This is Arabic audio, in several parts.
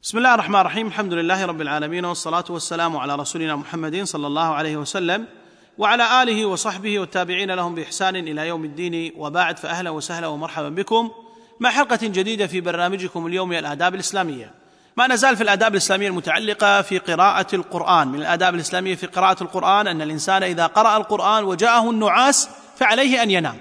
بسم الله الرحمن الرحيم. الحمد لله رب العالمين، والصلاة والسلام على رسولنا محمد صلى الله عليه وسلم وعلى آله وصحبه والتابعين لهم بإحسان إلى يوم الدين، وبعد، فأهلا وسهلا ومرحبا بكم مع حلقة جديدة في برنامجكم اليومي الآداب الإسلامية. ما نزال في الآداب الإسلامية المتعلقة في قراءة القرآن. من الآداب الإسلامية في قراءة القرآن أن الإنسان إذا قرأ القرآن وجاءه النعاس فعليه أن ينام،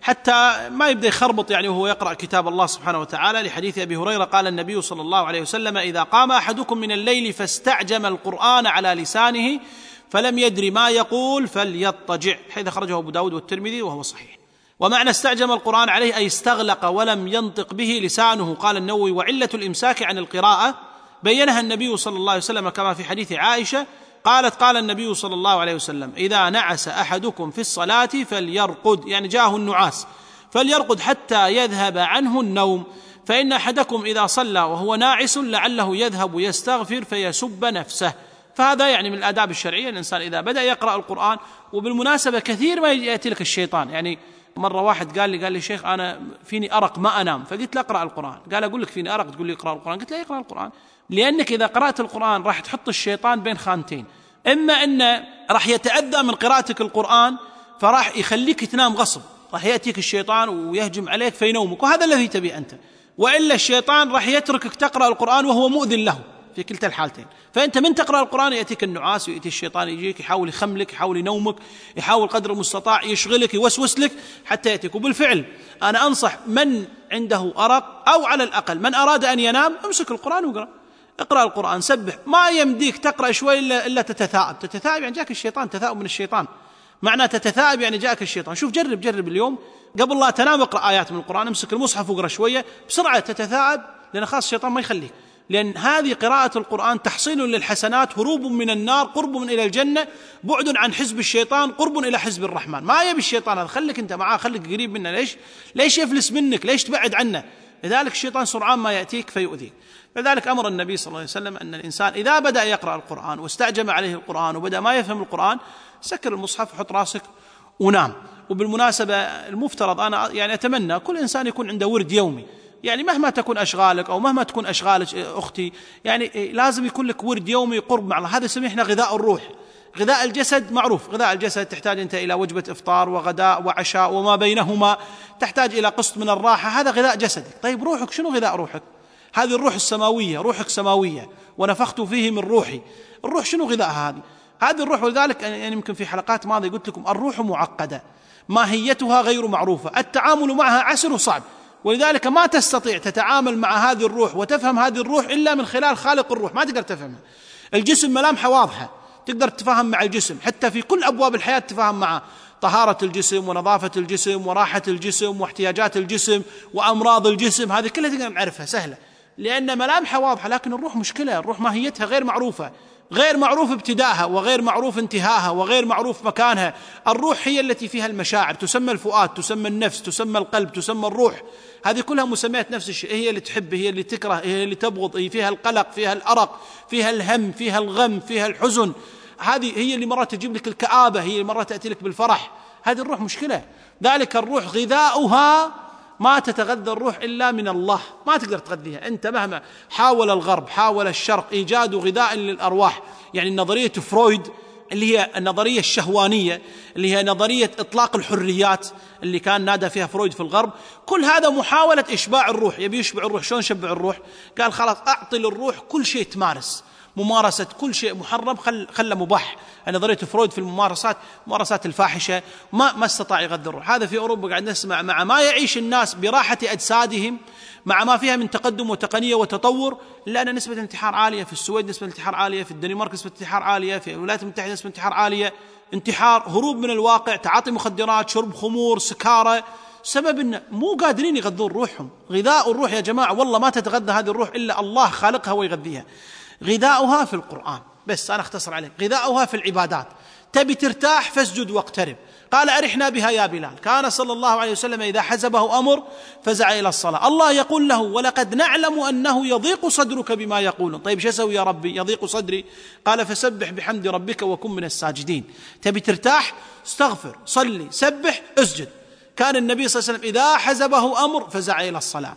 حتى ما يبدأ يخربط وهو يقرأ كتاب الله سبحانه وتعالى، لحديث أبي هريرة قال النبي صلى الله عليه وسلم: إذا قام أحدكم من الليل فاستعجم القرآن على لسانه فلم يدر ما يقول فليضطجع، حيث خرجه أبو داود والترمذي وهو صحيح. ومعنى استعجم القرآن عليه أي استغلق ولم ينطق به لسانه. قال النووي: وعلة الإمساك عن القراءة بينها النبي صلى الله عليه وسلم كما في حديث عائشة قالت: قال النبي صلى الله عليه وسلم: إذا نعس أحدكم في الصلاة فليرقد، يعني جاءه النعاس، فليرقد حتى يذهب عنه النوم، فإن أحدكم إذا صلى وهو ناعس لعله يذهب يستغفر فيسب نفسه. فهذا من الآداب الشرعية. الإنسان إذا بدأ يقرأ القرآن، وبالمناسبة كثير ما يأتي لك الشيطان. مرة واحد قال لي شيخ أنا فيني أرق ما أنام، فقلت له اقرأ القرآن. قال أقول لك فيني أرق تقول لي اقرأ القرآن؟ قلت له اقرأ القرآن، لأنك إذا قرأت القرآن راح تحط الشيطان بين خانتين، إما أنه راح يتأذى من قراءتك القرآن فراح يخليك تنام غصب، راح يأتيك الشيطان ويهجم عليك فينومك، وهذا الذي تبي أنت، وإلا الشيطان راح يتركك تقرأ القرآن وهو مؤذن له في كلتا الحالتين. فأنت من تقرأ القرآن يأتيك النعاس، ويأتي الشيطان يجيك يحاول يخملك، يحاول ينومك، يحاول قدر المستطاع يشغلك، يوسوس لك حتى يأتيك. وبالفعل أنا أنصح من عنده أرق، أو على الأقل من أراد أن ينام، امسك القرآن واقرأ، اقرأ القرآن، سبح. ما يمديك تقرأ شوي إلا تتثاءب، يعني جاك الشيطان، تثاؤب من الشيطان. معنى تتثاءب يعني جاءك الشيطان. شوف، جرب اليوم قبل لا تنام اقرأ آيات من القرآن، امسك المصحف واقرأ شوية بسرعة، تتثاءب، لأن خاص الشيطان ما يخليك. لأن هذه قراءة القرآن تحصيل للحسنات، هروب من النار، قرب إلى الجنة، بعد عن حزب الشيطان، قرب إلى حزب الرحمن. ما يبي الشيطان هذا، خليك أنت معاه، خليك قريب منه. ليش يفلس منك؟ ليش تبعد عنه؟ لذلك الشيطان سرعان ما يأتيك فيؤذيك. لذلك أمر النبي صلى الله عليه وسلم أن الإنسان إذا بدأ يقرأ القرآن واستعجم عليه القرآن وبدأ ما يفهم القرآن، سكر المصحف وحط راسك ونام. وبالمناسبة المفترض أنا أتمنى كل إنسان يكون عنده ورد يومي، مهما تكون أشغالك أو مهما تكون أشغالك أختي، لازم يكون لك ورد يومي قرب مع الله. هذا سميحنا غذاء الروح. غذاء الجسد معروف، غذاء الجسد تحتاج أنت إلى وجبة إفطار وغداء وعشاء وما بينهما، تحتاج إلى قسط من الراحة، هذا غذاء جسدك. طيب روحك، شنو غذاء روحك؟ هذه الروح السماوية، روحك سماوية، ونفخت فيه من روحي. الروح شنو غذاءها؟ هذه الروح. ولذلك يمكن في حلقات ماضية قلت لكم الروح معقدة، ماهيتها غير معروفة، التعامل معها عسر وصعب، ولذلك ما تستطيع تتعامل مع هذه الروح وتفهم هذه الروح إلا من خلال خالق الروح، ما تقدر تفهمها. الجسم ملامحه واضحة، تقدر تتفاهم مع الجسم، حتى في كل أبواب الحياة تتفاهم معه، طهارة الجسم ونظافة الجسم وراحة الجسم واحتياجات الجسم وأمراض الجسم، هذه كلها تقدر نعرفها سهلة، لأن ملامحها واضحة. لكن الروح مشكلة، الروح ماهيتها غير معروفة، غير معروف ابتداءها، وغير معروف انتهاءها، وغير معروف مكانها. الروح هي التي فيها المشاعر، تسمى الفؤاد، تسمى النفس، تسمى القلب، تسمى الروح. هذه كلها مسميات نفس الشيء. هي اللي تحب، هي اللي تكره، هي اللي تبغض، هي فيها القلق، فيها الأرق، فيها الهم، فيها الغم، فيها الحزن. هذه هي اللي مرات تجيب لك الكآبة، هي اللي مرات تأتي لك بالفرح. هذه الروح مشكلة. ذلك الروح غذاؤها ما تتغذى الروح إلا من الله، ما تقدر تغذيها أنت مهما حاول الغرب، حاول الشرق إيجاد غذاء للأرواح. نظرية فرويد اللي هي النظرية الشهوانية، اللي هي نظرية إطلاق الحريات اللي كان نادى فيها فرويد في الغرب، كل هذا محاولة إشباع الروح. يبي يشبع الروح، شلون شبع الروح؟ قال خلاص أعطي للروح كل شيء تمارس، ممارسة كل شيء محرم خلى مباح. نظرية فرويد في الممارسات الفاحشة ما استطاع يغذي الروح. هذا في أوروبا قاعد نسمع، مع ما يعيش الناس براحة أجسادهم، مع ما فيها من تقدم وتقنية وتطور، لأن نسبة الانتحار عالية. في السويد نسبة الانتحار عالية، في الدنمارك نسبة الانتحار عالية، في الولايات المتحدة نسبة الانتحار عالية. انتحار، هروب من الواقع، تعاطي مخدرات، شرب خمور، سكارى، سبب إن مو قادرين يغذون روحهم. غذاء الروح يا جماعة والله ما تتغذى هذه الروح إلا الله خالقها ويغذيها. غذاؤها في القرآن، بس أنا اختصر عليك. غذاؤها في العبادات. تبي ترتاح فاسجد واقترب. قال أرحنا بها يا بلال. كان صلى الله عليه وسلم إذا حزبه أمر فزع إلى الصلاة. الله يقول له: ولقد نعلم أنه يضيق صدرك بما يقولون. طيب شو أسوي يا ربي يضيق صدري؟ قال: فسبح بحمد ربك وكن من الساجدين. تبي ترتاح؟ استغفر، صلي، سبح، اسجد. كان النبي صلى الله عليه وسلم إذا حزبه أمر فزع إلى الصلاة.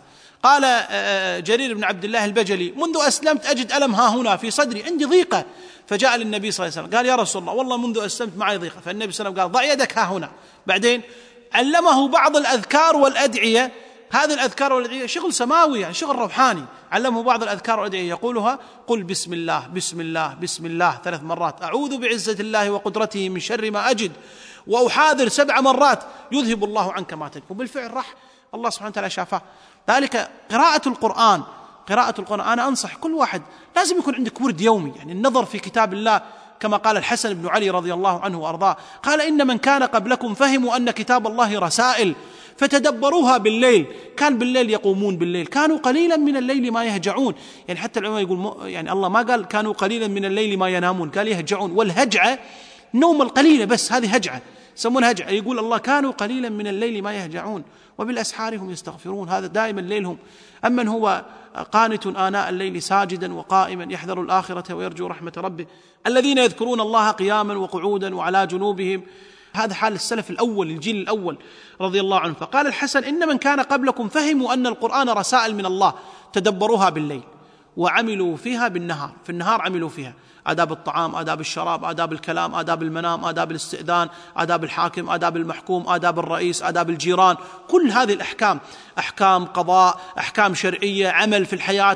قال جرير بن عبد الله البجلي: منذ أسلمت أجد ألم ها هنا في صدري، عندي ضيقة. فجاء للنبي صلى الله عليه وسلم قال: يا رسول الله والله منذ أسلمت معي ضيقة. فالنبي صلى الله عليه وسلم قال: ضع يدك ها هنا. بعدين علمه بعض الأذكار والأدعية. هذه الأذكار والأدعية شغل سماوي، يعني شغل روحاني. علمه بعض الأذكار والأدعية يقولها: قل بسم الله بسم الله بسم الله 3 مرات، أعوذ بعزة الله وقدرته من شر ما أجد، وأحاذر 7 مرات، يذهب الله عنك ما تكفر. وبالفعل راح الله سبحانه وتعالى شافاه. ذلك قراءة القرآن، أنا أنصح كل واحد لازم يكون عندك ورد يومي، يعني النظر في كتاب الله، كما قال الحسن بن علي رضي الله عنه وأرضاه، قال: إن من كان قبلكم فهموا أن كتاب الله رسائل فتدبروها بالليل. كان بالليل يقومون بالليل، كانوا قليلا من الليل ما يهجعون. يعني حتى العلماء يقول يعني الله ما قال كانوا قليلا من الليل ما ينامون، قال يهجعون. والهجعة نوم القليلة بس، هذه هجعة يسمونها هجعة. يقول الله كانوا قليلا من الليل ما يهجعون وبالأسحار هم يستغفرون. هذا دائما ليلهم. أمن هو قانت آناء الليل ساجدا وقائما يحذر الآخرة ويرجو رحمة ربه، الذين يذكرون الله قياما وقعودا وعلى جنوبهم. هذا حال السلف الأول، الجيل الأول رضي الله عنه. فقال الحسن: إن من كان قبلكم فهموا أن القرآن رسائل من الله تدبروها بالليل وعملوا فيها بالنهار. في النهار عملوا فيها آداب الطعام، آداب الشراب، آداب الكلام، آداب المنام، آداب الاستئذان، آداب الحاكم، آداب المحكوم، آداب الرئيس، آداب الجيران. كل هذه الأحكام، أحكام قضاء، أحكام شرعية، عمل في الحياة.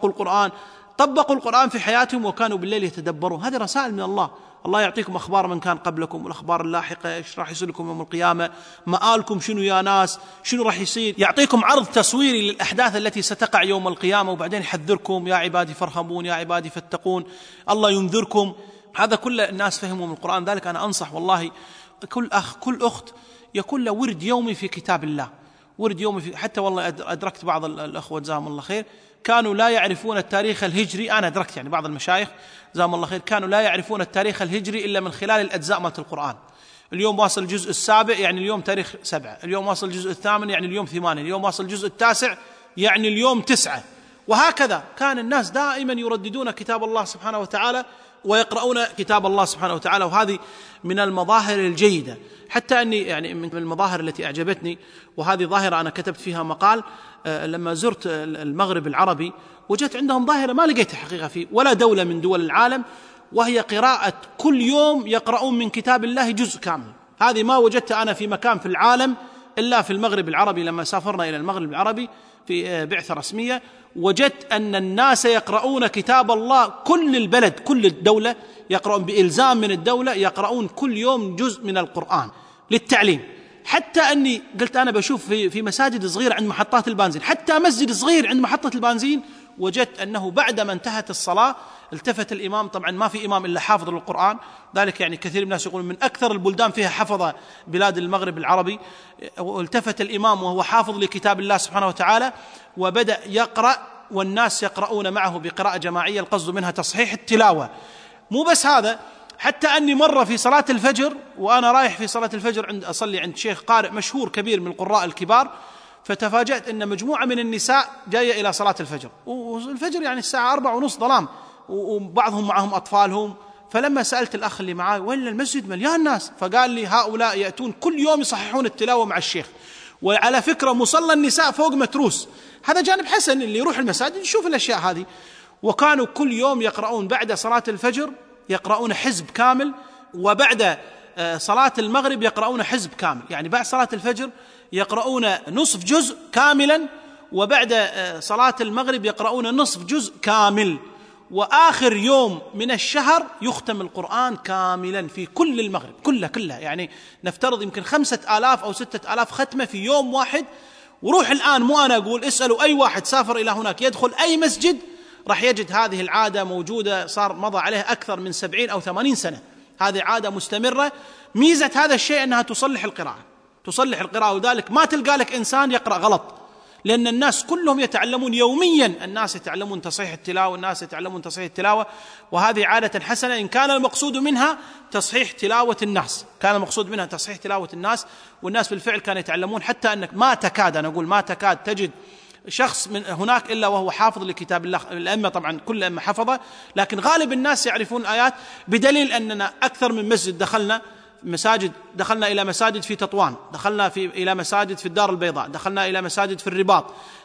طبقوا القرآن في حياتهم وكانوا بالليل يتدبرون. هذه رسائل من الله. الله يعطيكم أخبار من كان قبلكم والأخبار اللاحقة، إيش راح يصير لكم يوم القيامة، مآلكم شنو يا ناس، شنو راح يصير. يعطيكم عرض تصويري للأحداث التي ستقع يوم القيامة، وبعدين يحذركم: يا عبادي فارهبون، يا عبادي فاتقون، الله ينذركم. هذا كل الناس فهموا من القرآن. ذلك أنا أنصح والله كل أخ كل أخت يكون له ورد يومي في كتاب الله، ورد يومي في. حتى والله أدركت بعض الأخوة جزاهم الله خير كانوا لا يعرفون التاريخ الهجري. أنا أدركت يعني بعض المشايخ جزاهم الله خير كانوا لا يعرفون التاريخ الهجري إلا من خلال الأجزاء مالت القرآن. اليوم واصل الجزء 7 يعني اليوم تاريخ 7، اليوم واصل الجزء 8 يعني اليوم 8، اليوم واصل الجزء 9 يعني اليوم 9. وهكذا كان الناس دائما يرددون كتاب الله سبحانه وتعالى ويقرؤون كتاب الله سبحانه وتعالى. وهذه من المظاهر الجيدة. حتى أني يعني من المظاهر التي أعجبتني، وهذه ظاهرة أنا كتبت فيها مقال، لما زرت المغرب العربي وجدت عندهم ظاهرة ما لقيتها حقيقة في ولا دولة من دول العالم، وهي قراءة كل يوم يقرؤون من كتاب الله جزء كامل. هذه ما وجدت أنا في مكان في العالم إلا في المغرب العربي. لما سافرنا إلى المغرب العربي في بعثة رسمية وجدت أن الناس يقرؤون كتاب الله، كل البلد كل الدولة يقرؤون بإلزام من الدولة، يقرؤون كل يوم جزء من القرآن للتعليم. حتى أني قلت أنا بشوف في مساجد صغيرة عند محطات البنزين، حتى مسجد صغير عند محطة البنزين وجدت أنه بعدما انتهت الصلاة التفت الإمام، طبعا ما في إمام إلا حافظ للقرآن، ذلك يعني كثير من الناس يقولون من أكثر البلدان فيها حفظ بلاد المغرب العربي، والتفت الإمام وهو حافظ لكتاب الله سبحانه وتعالى وبدأ يقرأ والناس يقرؤون معه بقراءة جماعية، القصد منها تصحيح التلاوة. مو بس هذا، حتى أني مرة في صلاة الفجر وأنا رايح في صلاة الفجر أصلي عند شيخ قارئ مشهور كبير من القراء الكبار، فتفاجأت أن مجموعة من النساء جاية إلى صلاة الفجر، والفجر يعني الساعة 4:30 ظلام، وبعضهم معهم أطفالهم. فلما سألت الأخ اللي معاي ولا المسجد مليان ناس، فقال لي هؤلاء يأتون كل يوم يصححون التلاوة مع الشيخ. وعلى فكرة مصلى النساء فوق متروس، هذا جانب حسن، اللي يروح المساجد يشوف الأشياء هذه. وكانوا كل يوم يقرؤون بعد صلاة الفجر يقرؤون حزب كامل، وبعد صلاة المغرب يقرؤون حزب كامل، يعني بعد صلاة الفجر يقرؤون نصف جزء كاملا، وبعد صلاة المغرب يقرؤون نصف جزء كامل، وآخر يوم من الشهر يختم القرآن كاملا في كل المغرب كلها. يعني نفترض يمكن 5000 أو 6000 ختمة في يوم واحد. وروح الآن، مو أنا أقول، اسألوا أي واحد سافر إلى هناك يدخل أي مسجد راح يجد هذه العادة موجودة، صار مضى عليها أكثر من 70 أو 80 سنة، هذه عادة مستمرة. ميزة هذا الشيء أنها تصلح القراءة، وذلك ما تلقى لك إنسان يقرأ غلط، لأن الناس كلهم يتعلمون يوميا، الناس يتعلمون تصحيح التلاوة، وهذه عادة حسنة إن كان المقصود منها تصحيح تلاوة الناس. والناس بالفعل كانوا يتعلمون، حتى أنك ما تكاد تجد شخص من هناك إلا وهو حافظ لكتاب الله. الأئمة طبعا كل أئمة حفظة، لكن غالب الناس يعرفون الآيات، بدليل أننا أكثر من مسجد دخلنا مساجد، دخلنا إلى مساجد في تطوان، دخلنا إلى مساجد في الدار البيضاء، دخلنا إلى مساجد في الرباط،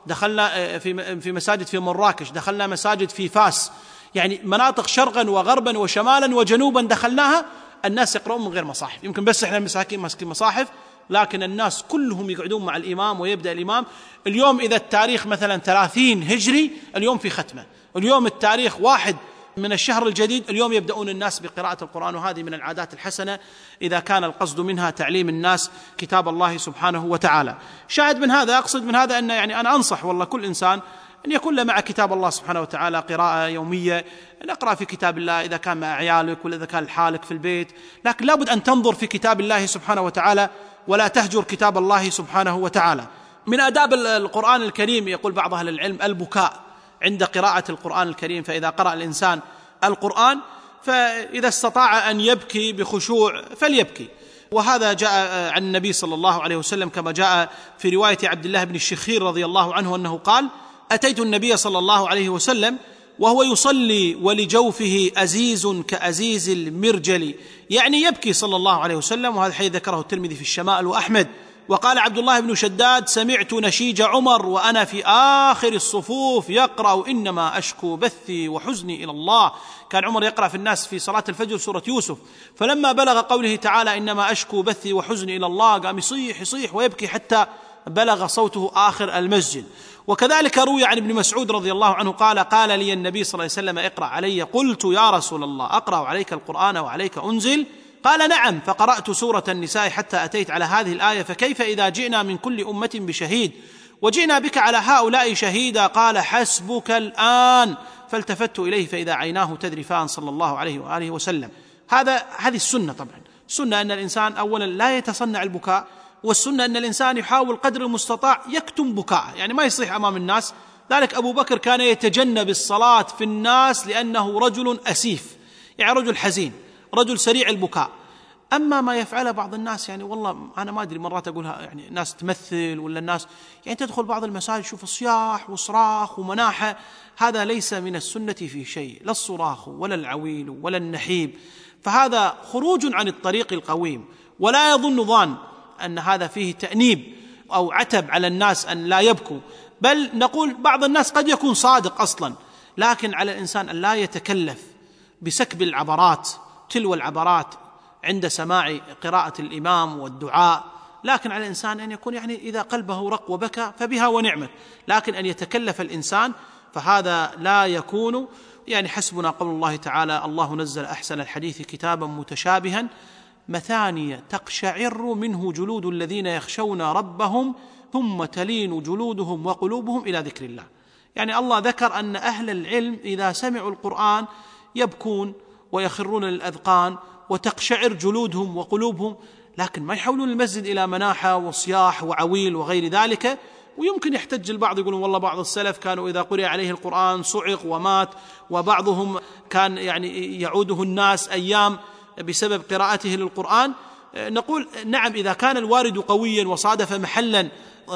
دخلنا في مساجد في مراكش، دخلنا مساجد في فاس، يعني مناطق شرقا وغربا وشمالا وجنوبا دخلناها. الناس يقرؤون من غير مصاحف، يمكن بس احنا المساكين ماسكين مصاحف، لكن الناس كلهم يقعدون مع الإمام ويبدأ الإمام. اليوم إذا التاريخ مثلا 30 هجري، اليوم في ختمة. اليوم التاريخ 1 من الشهر الجديد، اليوم يبدأون الناس بقراءة القرآن. وهذه من العادات الحسنة إذا كان القصد منها تعليم الناس كتاب الله سبحانه وتعالى. شاهد من هذا، أقصد من هذا أن يعني أنا أنصح والله كل إنسان أن يكون له مع كتاب الله سبحانه وتعالى قراءة يومية، نقرأ في كتاب الله إذا كان مع عيالك ولا إذا كان لحالك في البيت، لكن لابد أن تنظر في كتاب الله سبحانه وتعالى ولا تهجر كتاب الله سبحانه وتعالى. من آداب القرآن الكريم يقول بعض أهل العلم البكاء عند قراءة القرآن الكريم. فإذا قرأ الإنسان القرآن فإذا استطاع أن يبكي بخشوع فليبكي. وهذا جاء عن النبي صلى الله عليه وسلم كما جاء في رواية عبد الله بن الشخير رضي الله عنه أنه قال: أتيت النبي صلى الله عليه وسلم وهو يصلي ولجوفه أزيز كأزيز المرجل، يعني يبكي صلى الله عليه وسلم. وهذا الحديث ذكره الترمذي في الشمائل وأحمد. وقال عبد الله بن شداد: سمعت نشيج عمر وأنا في آخر الصفوف يقرأ إنما أشكو بثي وحزني إلى الله. كان عمر يقرأ في الناس في صلاة الفجر سورة يوسف، فلما بلغ قوله تعالى إنما أشكو بثي وحزني إلى الله قام يصيح ويبكي حتى بلغ صوته آخر المسجد. وكذلك روي عن ابن مسعود رضي الله عنه قال لي النبي صلى الله عليه وسلم: اقرأ علي. قلت: يا رسول الله أقرأ عليك القرآن وعليك أنزل؟ قال: نعم. فقرأت سورة النساء حتى أتيت على هذه الآية: فكيف إذا جئنا من كل أمة بشهيد وجئنا بك على هؤلاء شهيدا؟ قال: حسبك الآن. فالتفت إليه فإذا عيناه تذرفان صلى الله عليه وآله وسلم. هذه السنة. طبعا السنة أن الإنسان أولا لا يتصنع البكاء، والسنة أن الإنسان يحاول قدر المستطاع يكتم بكاءه، يعني ما يصيح أمام الناس. ذلك أبو بكر كان يتجنب الصلاة في الناس لأنه رجل أسيف، يعني رجل حزين، رجل سريع البكاء. أما ما يفعله بعض الناس، يعني والله أنا ما أدري، مرات أقولها يعني ناس تمثل ولا الناس يعني تدخل بعض المساجد شوف صياح وصراخ ومناحة، هذا ليس من السنة في شيء، لا الصراخ ولا العويل ولا النحيب، فهذا خروج عن الطريق القويم. ولا يظن ظان أن هذا فيه تأنيب أو عتب على الناس أن لا يبكوا، بل نقول بعض الناس قد يكون صادق أصلا، لكن على الإنسان أن لا يتكلف بسكب العبرات تلو العبرات عند سماع قراءة الإمام والدعاء. لكن على الإنسان أن يكون يعني إذا قلبه رق وبكى فبها ونعمت، لكن أن يتكلف الإنسان فهذا لا يكون. يعني حسبنا قول الله تعالى: الله نزل أحسن الحديث كتابا متشابها مثانية تقشعر منه جلود الذين يخشون ربهم ثم تلين جلودهم وقلوبهم إلى ذكر الله. يعني الله ذكر أن أهل العلم إذا سمعوا القرآن يبكون ويخرون للأذقان وتقشعر جلودهم وقلوبهم، لكن ما يحولون المسجد إلى مناحة وصياح وعويل وغير ذلك. ويمكن يحتج البعض يقولون والله بعض السلف كانوا إذا قرئ عليه القرآن صعق ومات، وبعضهم كان يعني يعوده الناس أيام بسبب قراءته للقرآن. نقول نعم، إذا كان الوارد قويا وصادف محلا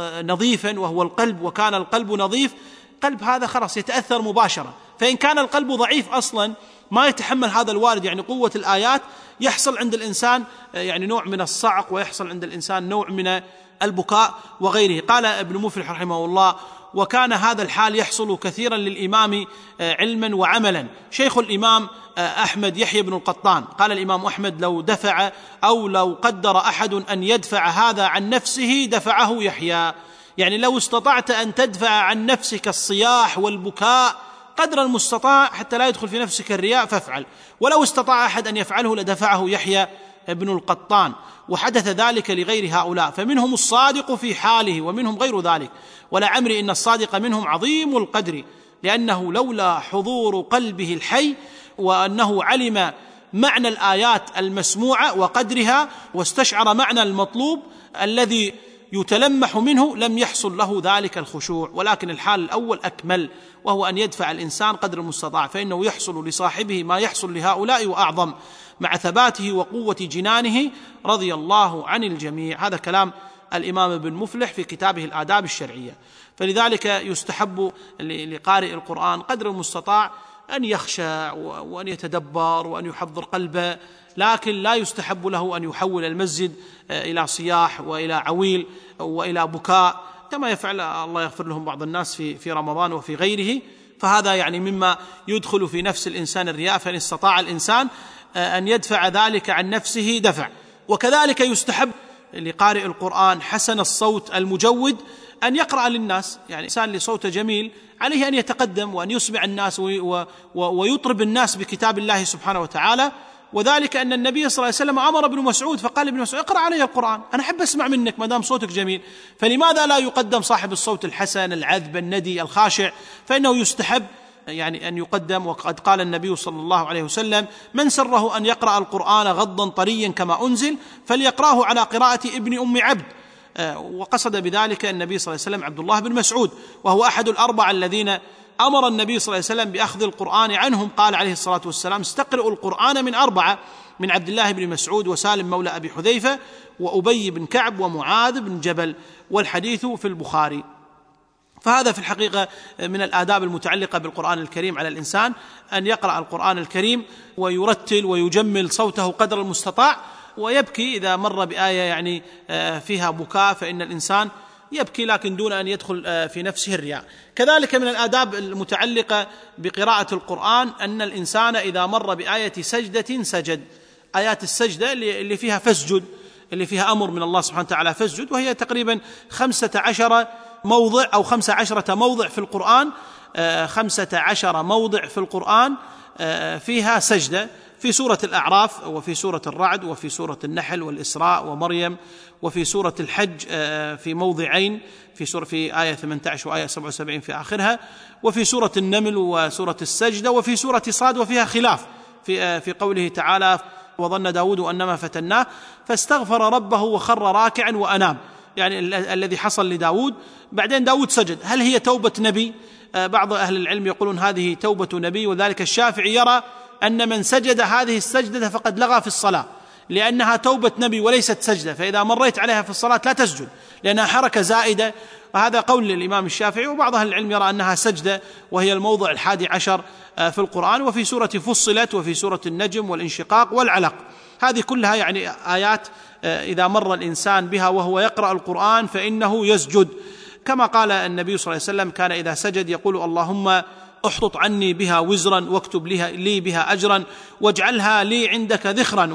نظيفا وهو القلب، وكان القلب نظيف، قلب هذا خلاص يتأثر مباشرة. فإن كان القلب ضعيف أصلا ما يتحمل هذا الوارد، يعني قوة الآيات، يحصل عند الإنسان يعني نوع من الصعق، ويحصل عند الإنسان نوع من البكاء وغيره. قال ابن مفلح رحمه الله: وكان هذا الحال يحصل كثيرا للإمام علما وعملا. شيخ الإمام أحمد يحيى بن القطان قال: الإمام أحمد لو دفع أو لو قدر أحد أن يدفع هذا عن نفسه دفعه يحيى. يعني لو استطعت أن تدفع عن نفسك الصياح والبكاء قدر المستطاع حتى لا يدخل في نفسك الرياء فافعل، ولو استطاع أحد أن يفعله لدفعه يحيى ابن القطان. وحدث ذلك لغير هؤلاء، فمنهم الصادق في حاله ومنهم غير ذلك، ولعمري إن الصادق منهم عظيم القدر، لأنه لولا حضور قلبه الحي وأنه علم معنى الآيات المسموعة وقدرها واستشعر معنى المطلوب الذي يتلمح منه لم يحصل له ذلك الخشوع. ولكن الحال الأول أكمل، وهو أن يدفع الإنسان قدر المستطاع، فإنه يحصل لصاحبه ما يحصل لهؤلاء وأعظم، مع ثباته وقوة جنانه رضي الله عن الجميع. هذا كلام الإمام ابن مفلح في كتابه الآداب الشرعية. فلذلك يستحب لقارئ القرآن قدر المستطاع أن يخشع وأن يتدبر وأن يحضر قلبه، لكن لا يستحب له أن يحول المسجد إلى صياح وإلى عويل وإلى بكاء كما يفعل الله يغفر لهم بعض الناس في رمضان وفي غيره. فهذا يعني مما يدخل في نفس الإنسان الرياء، فإن استطاع الإنسان أن يدفع ذلك عن نفسه دفع. وكذلك يستحب لقارئ القرآن حسن الصوت المجود أن يقرأ للناس، يعني إنسان لصوته جميل عليه أن يتقدم وأن يسمع الناس ويطرب الناس بكتاب الله سبحانه وتعالى. وذلك أن النبي صلى الله عليه وسلم أمر ابن مسعود فقال ابن مسعود اقرأ علي القرآن، أنا أحب أسمع منك ما دام صوتك جميل، فلماذا لا يقدم صاحب الصوت الحسن العذب الندي الخاشع؟ فإنه يستحب يعني أن يقدم. وقد قال النبي صلى الله عليه وسلم من سره أن يقرأ القرآن غضا طريا كما أنزل فليقرأه على قراءة ابن أم عبد، وقصد بذلك النبي صلى الله عليه وسلم عبد الله بن مسعود، وهو أحد الأربعة الذين أمر النبي صلى الله عليه وسلم بأخذ القرآن عنهم. قال عليه الصلاة والسلام استقرئوا القرآن من أربعة، من عبد الله بن مسعود وسالم مولى أبي حذيفة وأبي بن كعب ومعاذ بن جبل، والحديث في البخاري. فهذا في الحقيقة من الآداب المتعلقة بالقرآن الكريم، على الإنسان أن يقرأ القرآن الكريم ويرتل ويجمل صوته قدر المستطاع، ويبكي إذا مر بآية يعني فيها بكاء، فإن الإنسان يبكي لكن دون أن يدخل في نفسه الرياء. كذلك من الآداب المتعلقة بقراءة القرآن أن الإنسان إذا مر بآية سجدة سجد. آيات السجدة اللي فيها فاسجد، اللي فيها أمر من الله سبحانه وتعالى فاسجد، وهي تقريبا 15 موضع أو 15 موضع في القرآن، 15 موضع في القرآن فيها سجدة، في سورة الأعراف وفي سورة الرعد وفي سورة النحل والإسراء ومريم وفي سورة الحج في موضعين، في آية 18 وآية 77 في آخرها، وفي سورة النمل وسورة السجدة، وفي سورة صاد وفيها خلاف في قوله تعالى وظن داود أنما فتناه فاستغفر ربه وخر راكعا وأنام، يعني الذي حصل لداود. بعدين داود سجد، هل هي توبة نبي؟ بعض أهل العلم يقولون هذه توبة نبي، وذلك الشافعي يرى أن من سجد هذه السجدة فقد لغى في الصلاة، لأنها توبة نبي وليست سجدة، فإذا مريت عليها في الصلاة لا تسجد لأنها حركة زائدة. وهذا قول للإمام الشافعي، وبعض أهل العلم يرى أنها سجدة، وهي الموضع 11 في القرآن، وفي سورة فصلت وفي سورة النجم والانشقاق والعلق. هذه كلها يعني آيات إذا مر الإنسان بها وهو يقرأ القرآن فإنه يسجد، كما قال النبي صلى الله عليه وسلم كان إذا سجد يقول اللهم احطط عني بها وزرا واكتب لي بها أجرا واجعلها لي عندك ذخرا.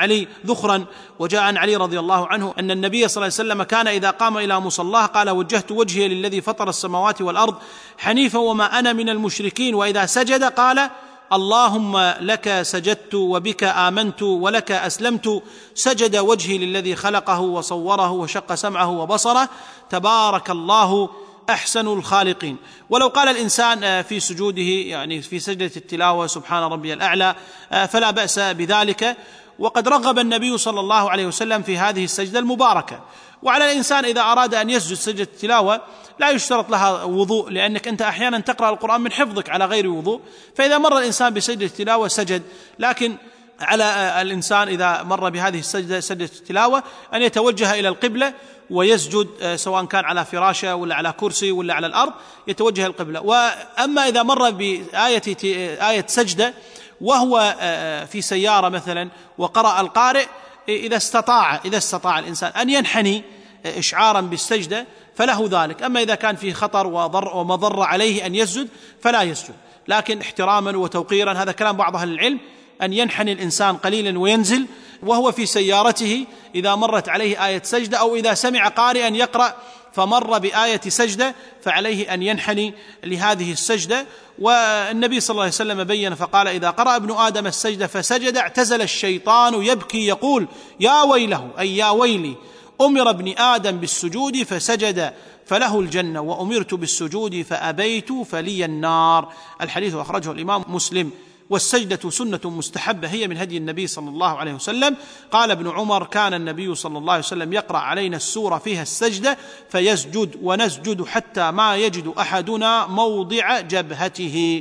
وجاء عن علي رضي الله عنه أن النبي صلى الله عليه وسلم كان إذا قام إلى مصلاه قال وجهت وجهي للذي فطر السماوات والأرض حنيفا وما أنا من المشركين. وإذا سجد قال اللهم لك سجدت وبك آمنت ولك أسلمت، سجد وجهي للذي خلقه وصوره وشق سمعه وبصره، تبارك الله أحسن الخالقين. ولو قال الإنسان في سجوده يعني في سجدة التلاوة سبحان ربي الأعلى فلا بأس بذلك، وقد رغب النبي صلى الله عليه وسلم في هذه السجدة المباركة. وعلى الإنسان إذا أراد أن يسجد سجدة التلاوة لا يشترط لها وضوء، لأنك أنت أحيانا تقرأ القرآن من حفظك على غير وضوء، فإذا مر الإنسان بسجدة التلاوة سجد. لكن على الإنسان إذا مر بهذه السجدة سجدة التلاوة أن يتوجه إلى القبلة ويسجد، سواء كان على فراشة ولا على كرسي ولا على الأرض يتوجه القبلة. وأما إذا مر بآية سجدة وهو في سيارة مثلا وقرأ القارئ، إذا استطاع الإنسان أن ينحني إشعارا بالسجدة فله ذلك. أما إذا كان فيه خطر ومضر عليه أن يسجد فلا يسجد، لكن احتراما وتوقيرا، هذا كلام بعض أهل العلم، أن ينحني الإنسان قليلا وينزل وهو في سيارته إذا مرت عليه آية سجدة، أو إذا سمع قارئا يقرأ فمر بآية سجدة فعليه أن ينحني لهذه السجدة. والنبي صلى الله عليه وسلم بين فقال إذا قرأ ابن آدم السجدة فسجد اعتزل الشيطان يبكي يقول يا ويله أي يا ويلي، أمر ابن آدم بالسجود فسجد فله الجنة وأمرت بالسجود فأبيت فلي النار. الحديث أخرجه الإمام مسلم. والسجدة سنة مستحبة هي من هدي النبي صلى الله عليه وسلم. قال ابن عمر كان النبي صلى الله عليه وسلم يقرأ علينا السورة فيها السجدة فيسجد ونسجد حتى ما يجد أحدنا موضع جبهته.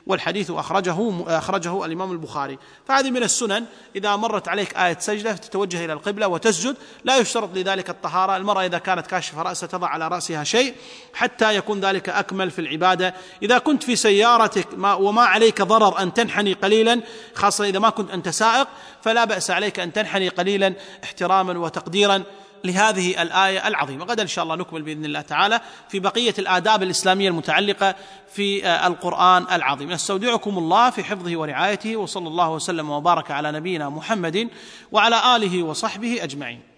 والحديث أخرجه الإمام البخاري. فهذه من السنن، إذا مرت عليك آية سجدة تتوجه إلى القبلة وتسجد، لا يشترط لذلك الطهارة. المرأة إذا كانت كاشفة رأسها تضع على رأسها شيء حتى يكون ذلك أكمل في العبادة. إذا كنت في سيارتك وما عليك ضرر أن تنحني قليلا، خاصة إذا ما كنت أنت سائق، فلا بأس عليك أن تنحني قليلا احتراما وتقديرا لهذه الآية العظيمة. غدا إن شاء الله نكمل بإذن الله تعالى في بقية الآداب الإسلامية المتعلقة في القرآن العظيم. نستودعكم الله في حفظه ورعايته، وصلى الله وسلم وبارك على نبينا محمد وعلى آله وصحبه أجمعين.